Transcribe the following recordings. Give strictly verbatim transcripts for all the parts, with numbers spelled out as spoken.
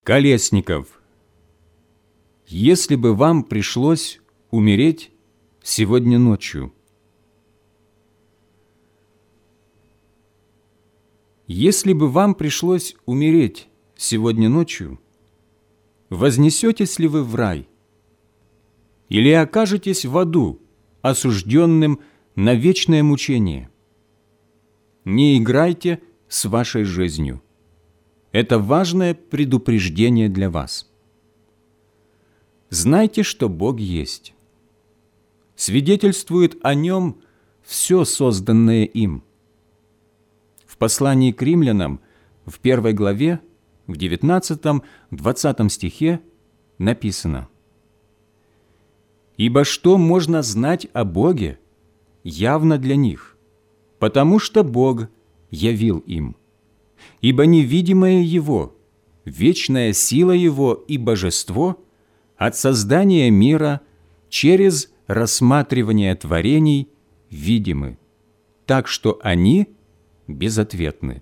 Колесников, если бы вам пришлось умереть сегодня ночью, если бы вам пришлось умереть сегодня ночью, вознесетесь ли вы в рай или окажетесь в аду, осужденным на вечное мучение? Не играйте с вашей жизнью. Это важное предупреждение для вас. Знайте, что Бог есть. Свидетельствует о Нем все созданное им. В послании к римлянам, в первой главе, в девятнадцатом-двадцатом стихе написано: «Ибо что можно знать о Боге, явно для них, потому что Бог явил им. Ибо невидимое Его, вечная сила Его и божество от создания мира через рассматривание творений видимы, так что они безответны».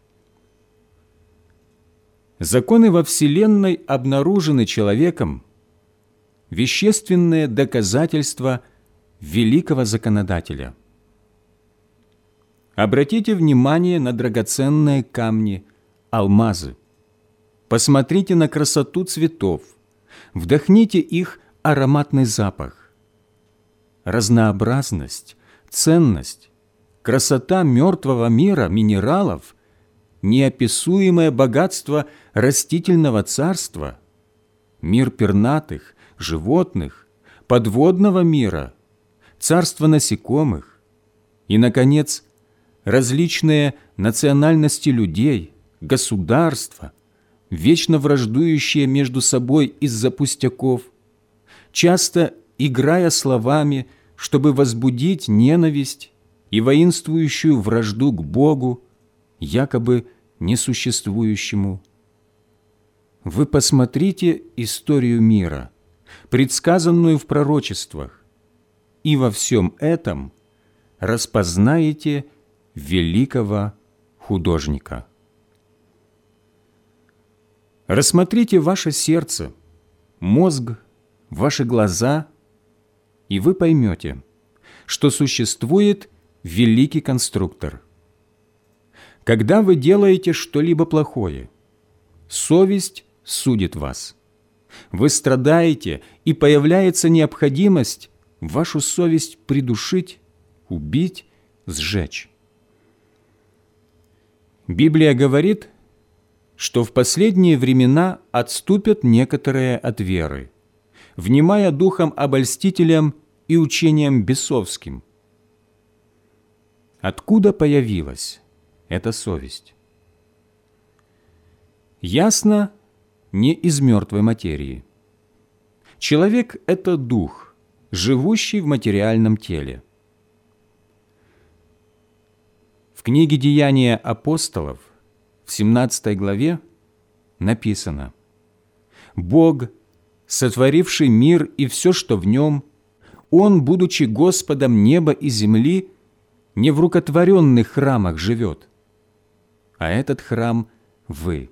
Законы во Вселенной обнаружены человеком, вещественное доказательство великого законодателя. Обратите внимание на драгоценные камни, алмазы. Посмотрите на красоту цветов, вдохните их ароматный запах. Разнообразность, ценность, красота мертвого мира, минералов, неописуемое богатство растительного царства, мир пернатых, животных, подводного мира, царство насекомых и, наконец, различные национальности людей, государства, вечно враждующие между собой из-за пустяков, часто играя словами, чтобы возбудить ненависть и воинствующую вражду к Богу, якобы несуществующему. Вы посмотрите историю мира, предсказанную в пророчествах, и во всем этом распознаете великого художника. Рассмотрите ваше сердце, мозг, ваши глаза, и вы поймете, что существует великий конструктор. Когда вы делаете что-либо плохое, совесть судит вас. Вы страдаете, и появляется необходимость вашу совесть придушить, убить, сжечь. Библия говорит, что в последние времена отступят некоторые от веры, внимая духом обольстителям и учениям бесовским. Откуда появилась эта совесть? Ясно, не из мертвой материи. Человек – это дух, живущий в материальном теле. В книге «Деяния апостолов» в семнадцатой главе написано: «Бог, сотворивший мир и все, что в нем, Он, будучи Господом неба и земли, не в рукотворенных храмах живет, а этот храм – вы.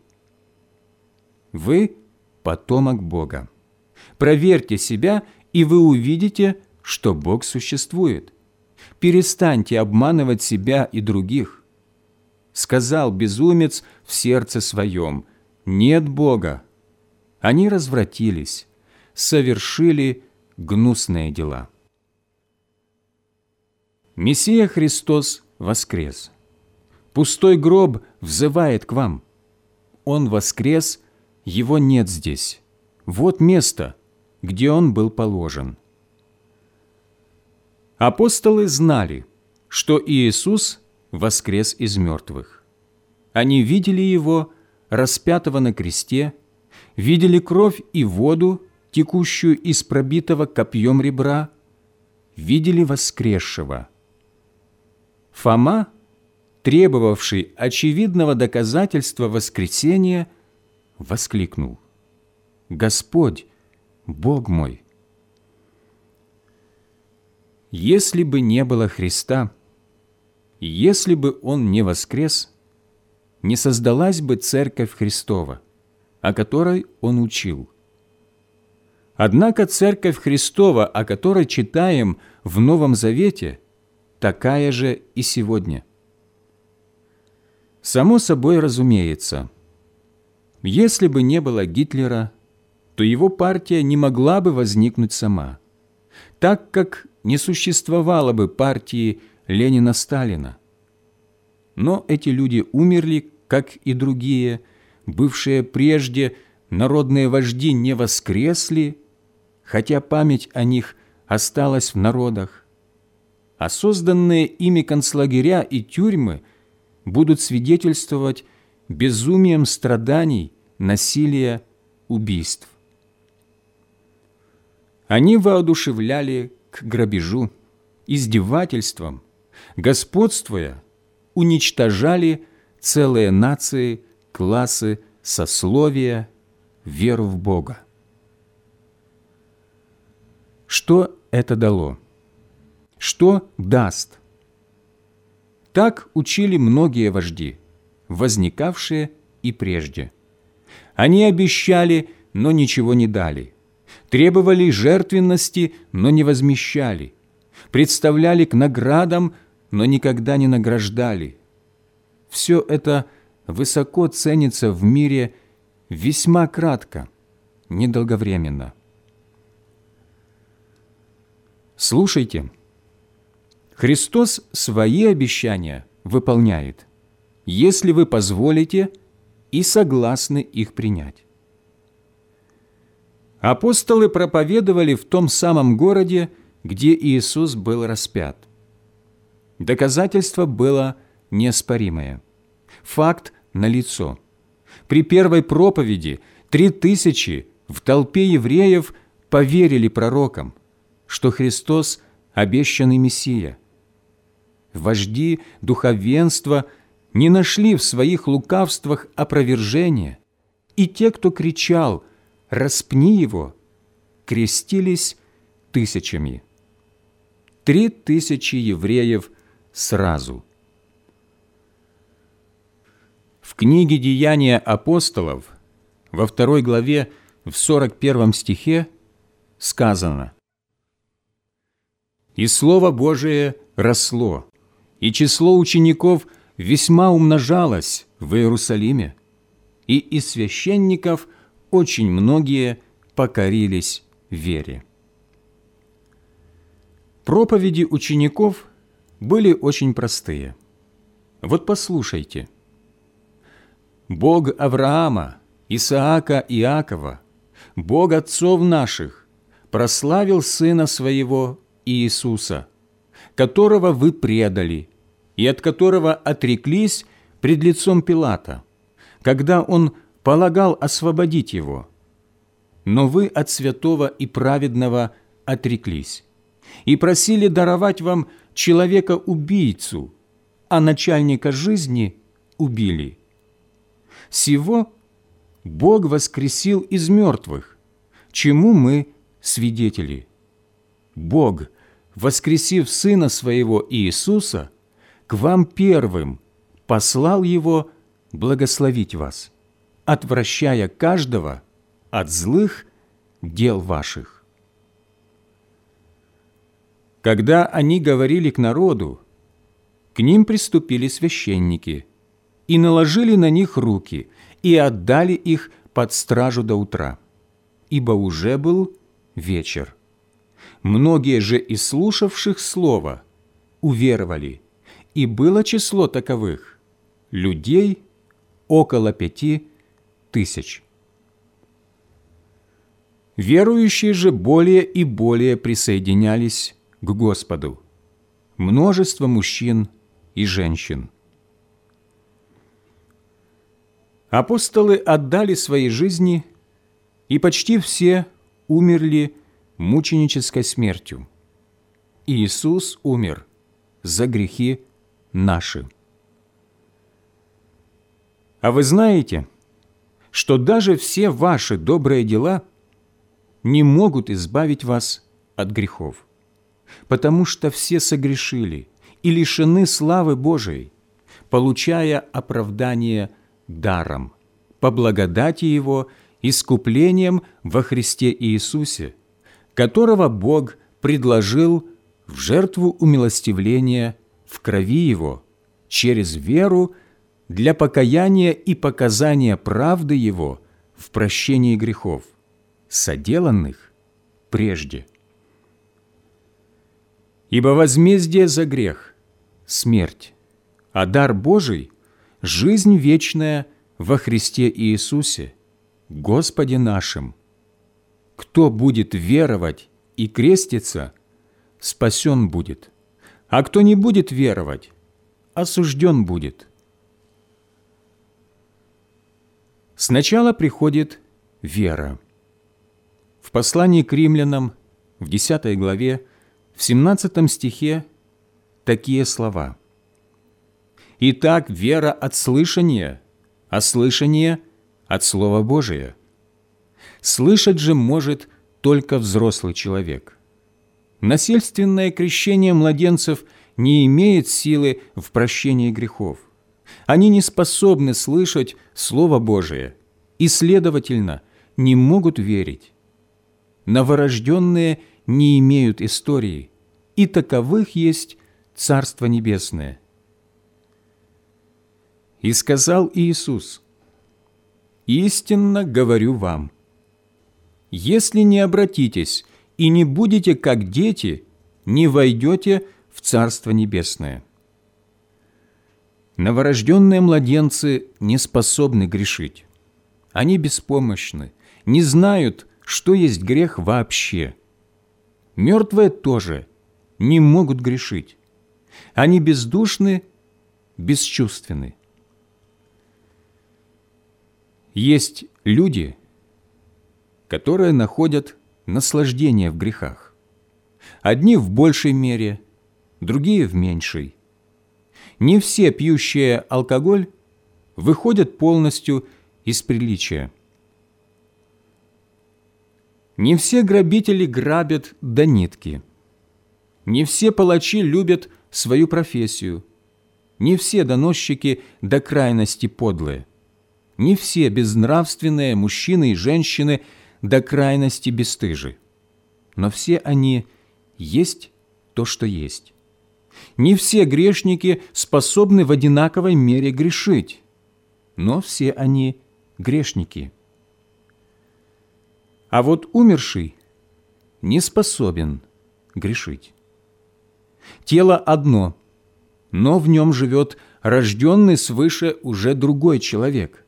Вы – потомок Бога. Проверьте себя, и вы увидите, что Бог существует. Перестаньте обманывать себя и других. Сказал безумец в сердце своем: нет Бога. Они развратились, совершили гнусные дела». Мессия Христос воскрес. Пустой гроб взывает к вам. Он воскрес, Его нет здесь. Вот место, где Он был положен. Апостолы знали, что Иисус воскрес из мертвых. Они видели Его, распятого на кресте, видели кровь и воду, текущую из пробитого копьем ребра, видели воскресшего. Фома, требовавший очевидного доказательства воскресения, воскликнул: «Господь, Бог мой!» Если бы не было Христа, если бы Он не воскрес, не создалась бы Церковь Христова, о которой он учил. Однако Церковь Христова, о которой читаем в Новом Завете, такая же и сегодня. Само собой разумеется, если бы не было Гитлера, то его партия не могла бы возникнуть сама, так как не существовало бы партии Ленина-Сталина. Но эти люди умерли, как и другие, бывшие прежде народные вожди не воскресли, хотя память о них осталась в народах, а созданные ими концлагеря и тюрьмы будут свидетельствовать безумием страданий, насилия, убийств. Они воодушевляли к грабежу, издевательствам, господствуя, уничтожали целые нации, классы, сословия, веру в Бога. Что это дало? Что даст? Так учили многие вожди, возникавшие и прежде. Они обещали, но ничего не дали, требовали жертвенности, но не возмещали, представляли к наградам, но никогда не награждали. Все это высоко ценится в мире весьма кратко, недолговременно. Слушайте, Христос свои обещания выполняет, если вы позволите и согласны их принять. Апостолы проповедовали в том самом городе, где Иисус был распят. Доказательство было неоспоримое. Факт налицо. При первой проповеди три тысячи в толпе евреев поверили пророкам, что Христос – обещанный Мессия. Вожди духовенства не нашли в своих лукавствах опровержения, и те, кто кричал «Распни его!», крестились тысячами. Три тысячи евреев сразу. В книге «Деяния апостолов» во второй главе в сорок первом стихе сказано: «И Слово Божие росло, и число учеников весьма умножалось в Иерусалиме, и из священников очень многие покорились вере». Проповеди учеников были очень простые. Вот послушайте. «Бог Авраама, Исаака и Иакова, Бог отцов наших, прославил Сына Своего Иисуса, которого вы предали и от которого отреклись пред лицом Пилата, когда он полагал освободить его. Но вы от святого и праведного отреклись и просили даровать вам человека-убийцу, а начальника жизни убили. Сего Бог воскресил из мертвых, чему мы свидетели. Бог, воскресив Сына Своего Иисуса, к вам первым послал Его благословить вас, отвращая каждого от злых дел ваших». Когда они говорили к народу, к ним приступили священники и наложили на них руки и отдали их под стражу до утра, ибо уже был вечер. Многие же из слушавших слово уверовали, и было число таковых людей около пяти тысяч. Верующие же более и более присоединялись к Господу, множество мужчин и женщин. Апостолы отдали свои жизни, и почти все умерли мученической смертью. Иисус умер за грехи наши. А вы знаете, что даже все ваши добрые дела не могут избавить вас от грехов, потому что все согрешили и лишены славы Божией, получая оправдание даром, по благодати Его искуплением во Христе Иисусе, которого Бог предложил в жертву умилостивления в крови Его через веру для покаяния и показания правды Его в прощении грехов, соделанных прежде. Ибо возмездие за грех – смерть, а дар Божий – жизнь вечная во Христе Иисусе, Господе нашим. Кто будет веровать и креститься, спасен будет, а кто не будет веровать, осужден будет. Сначала приходит вера. В послании к римлянам, в десятой главе, в семнадцатом стихе такие слова. «Итак, вера от слышания, а слышание от Слова Божия. Слышать же может только взрослый человек. Насильственное крещение младенцев не имеет силы в прощении грехов. Они не способны слышать Слово Божие и, следовательно, не могут верить. Новорожденные не имеют истории, и таковых есть Царство Небесное». И сказал Иисус: «Истинно говорю вам, если не обратитесь и не будете как дети, не войдете в Царство Небесное». Новорожденные младенцы не способны грешить. Они беспомощны, не знают, что есть грех вообще. Мертвые тоже не могут грешить. Они бездушны, бесчувственны. Есть люди, которые находят наслаждение в грехах. Одни в большей мере, другие в меньшей. Не все пьющие алкоголь выходят полностью из приличия. Не все грабители грабят до нитки. Не все палачи любят свою профессию. Не все доносчики до крайности подлые. Не все безнравственные мужчины и женщины до крайности бесстыжи. Но все они есть то, что есть. Не все грешники способны в одинаковой мере грешить, но все они грешники. А вот умерший не способен грешить. Тело одно, но в нем живет рожденный свыше уже другой человек.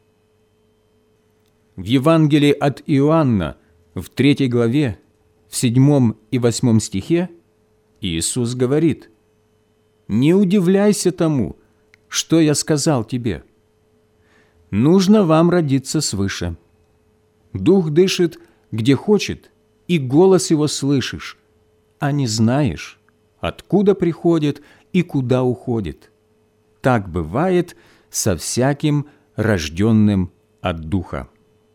В Евангелии от Иоанна, в третьей главе, в седьмом и восьмом стихе, Иисус говорит: «Не удивляйся тому, что я сказал тебе. Нужно вам родиться свыше. Дух дышит, где хочет, и голос его слышишь, а не знаешь, откуда приходит и куда уходит. Так бывает со всяким рожденным от Духа».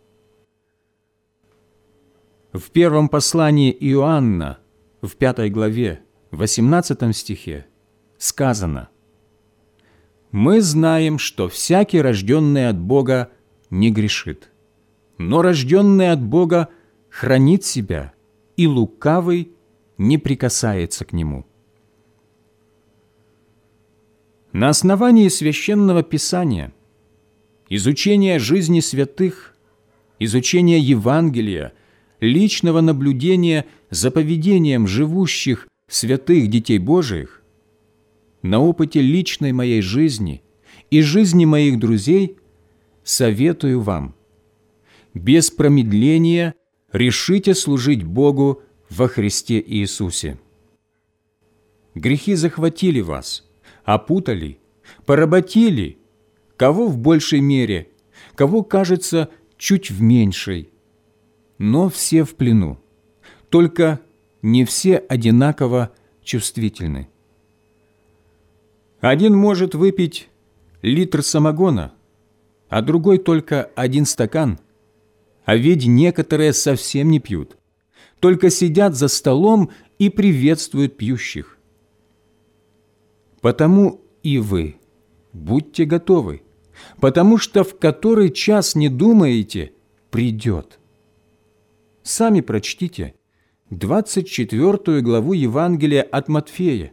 В первом послании Иоанна, в пятой главе, в восемнадцатом стихе, сказано: «Мы знаем, что всякий, рожденный от Бога, не грешит, но рожденный от Бога хранит себя, и лукавый не прикасается к нему». На основании Священного Писания, изучения жизни святых, изучения Евангелия, личного наблюдения за поведением живущих святых детей Божиих, на опыте личной моей жизни и жизни моих друзей советую вам: без промедления решите служить Богу во Христе Иисусе. Грехи захватили вас, опутали, поработили, кого в большей мере, кого, кажется, чуть в меньшей, но все в плену, только не все одинаково чувствительны. Один может выпить литр самогона, а другой только один стакан, а ведь некоторые совсем не пьют, только сидят за столом и приветствуют пьющих. Потому и вы будьте готовы, потому что в который час не думаете, придет». Сами прочтите двадцать четвёртую главу Евангелия от Матфея.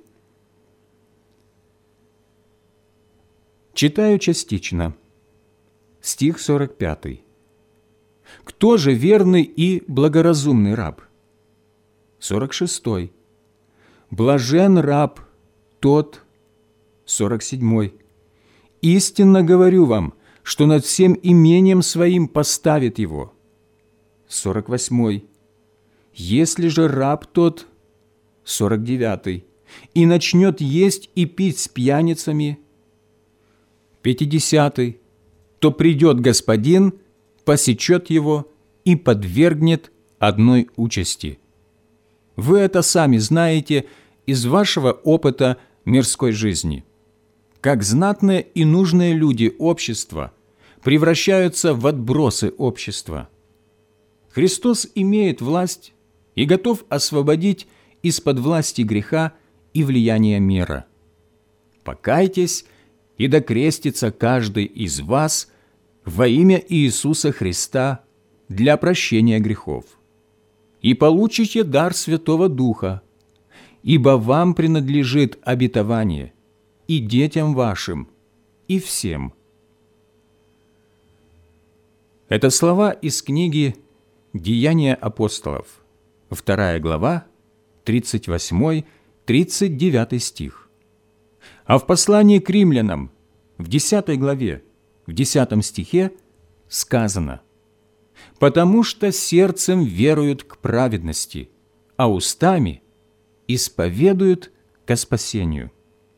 Читаю частично. Стих сорок пятый. «Кто же верный и благоразумный раб?» сорок шестой. «Блажен раб тот». сорок седьмой. «Истинно говорю вам, что над всем имением своим поставит его». сорок восьмой. «Если же раб тот». сорок девятый. «И начнет есть и пить с пьяницами». пятидесятый. «То придет господин, посечет его и подвергнет одной участи». Вы это сами знаете из вашего опыта мирской жизни. Как знатные и нужные люди общества превращаются в отбросы общества. Христос имеет власть и готов освободить из-под власти греха и влияния мира. Покайтесь, и докрестится каждый из вас во имя Иисуса Христа для прощения грехов, и получите дар Святого Духа, ибо вам принадлежит обетование, и детям вашим, и всем». Это слова из книги «Деяния апостолов», вторая глава, тридцать восьмой — тридцать девятый стих. А в послании к римлянам, в десятой главе, в десятом стихе сказано: «Потому что сердцем веруют к праведности, а устами исповедуют ко спасению».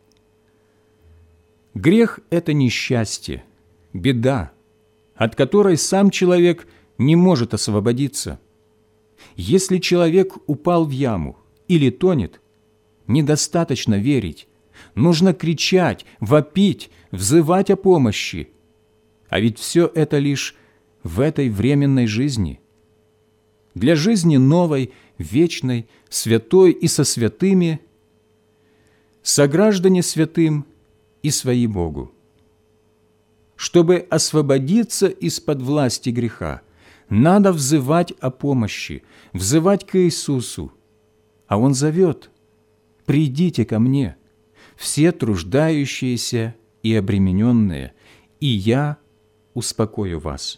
Грех – это несчастье, беда, от которой сам человек не может освободиться. Если человек упал в яму или тонет, недостаточно верить, нужно кричать, вопить, взывать о помощи. А ведь все это лишь в этой временной жизни. Для жизни новой, вечной, святой и со святыми, сограждане святым и свои Богу. Чтобы освободиться из-под власти греха, надо взывать о помощи, взывать к Иисусу. А Он зовет: «Придите ко мне, все труждающиеся и обремененные, и я успокою вас».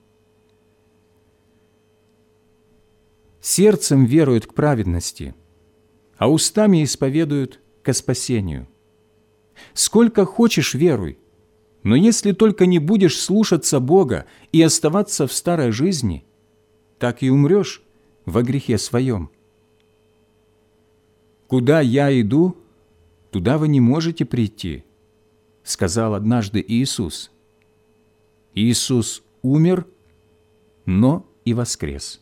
Сердцем веруют к праведности, а устами исповедуют ко спасению. Сколько хочешь веруй, но если только не будешь слушаться Бога и оставаться в старой жизни, так и умрешь во грехе своем. «Куда я иду, туда вы не можете прийти», — сказал однажды Иисус. Иисус умер, но и воскрес.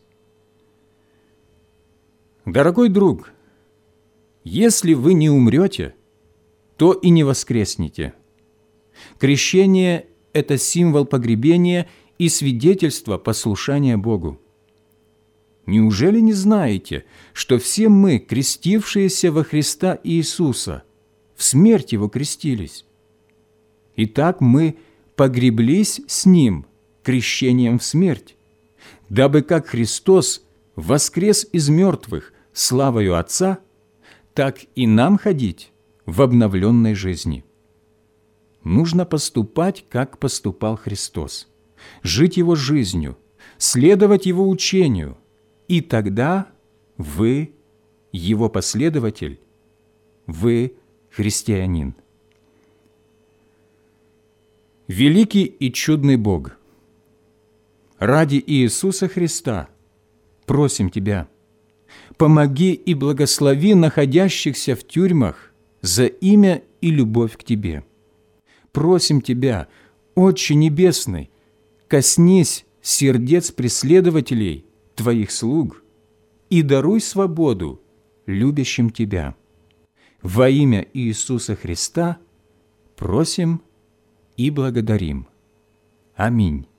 Дорогой друг, если вы не умрете, то и не воскреснете. Крещение – это символ погребения и свидетельство послушания Богу. Неужели не знаете, что все мы, крестившиеся во Христа Иисуса, в смерть Его крестились? Итак, мы погреблись с Ним крещением в смерть, дабы как Христос воскрес из мертвых славою Отца, так и нам ходить в обновленной жизни. Нужно поступать, как поступал Христос, жить Его жизнью, следовать Его учению, и тогда вы Его последователь, вы христианин. Великий и чудный Бог, ради Иисуса Христа просим Тебя, помоги и благослови находящихся в тюрьмах за имя и любовь к Тебе. Просим Тебя, Отче Небесный, коснись сердец преследователей, Твоих слуг, и даруй свободу любящим Тебя. Во имя Иисуса Христа просим и благодарим. Аминь.